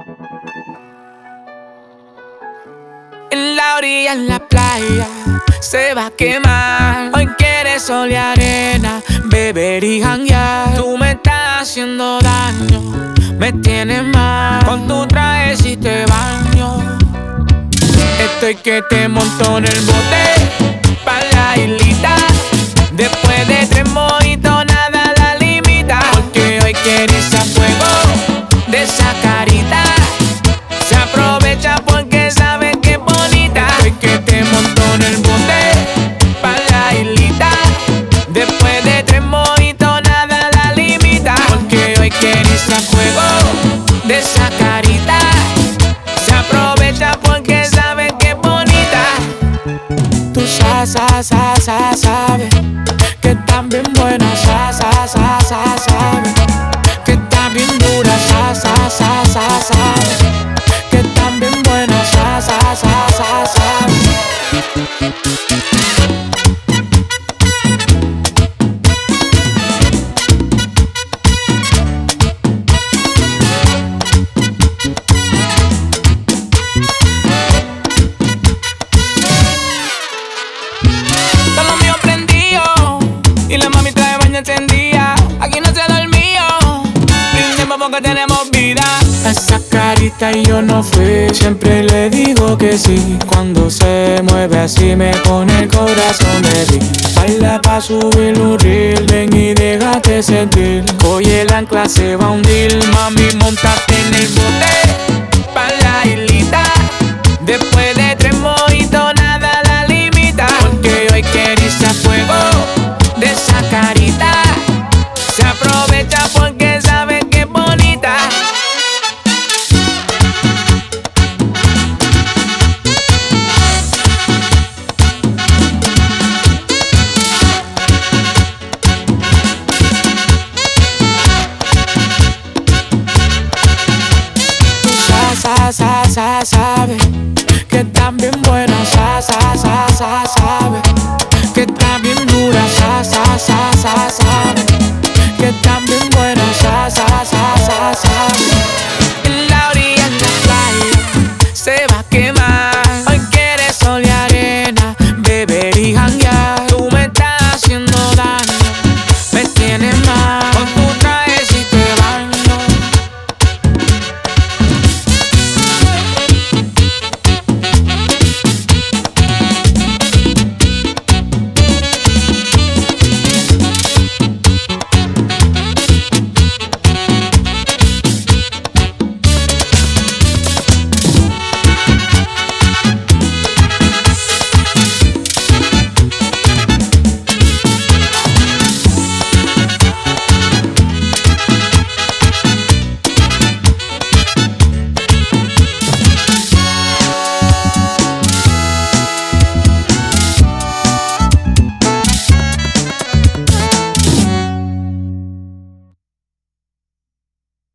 En la orilla, en la playa, se va a quemar. Hoy quiere sol y arena, beber y janguear. Tú me estás haciendo daño, me tienes mal. Con tu traje si te baño. Estoy que te monto en el bote pa' la islita. Después de 3 mojitos nada la limita. Porque hoy quiere irse a fuego de esa carita. Se aprovecha porque sabe que es bonita. Estoy que te monto en el bote pa' la islita. Después de 3 mojitos nada la limita. Porque hoy quiere irse a fuego de esa carita. Se aprovecha porque sabe que es bonita. Tú sabes que estás bien buena, sabes que estás bien dura, sabes que estás bien buena, sabes. Todo lo mío prendido y la mami trae baño encendida. Aquí no se dormido, brindemos porque tenemos vida. Esa carita y yo no fui, siempre le digo que sí. Cuando se mueve así me pone el corazón de ti. Baila pa' subir un reel, ven y déjate sentir. Hoy el ancla se va a hundir, mami, montate en el bote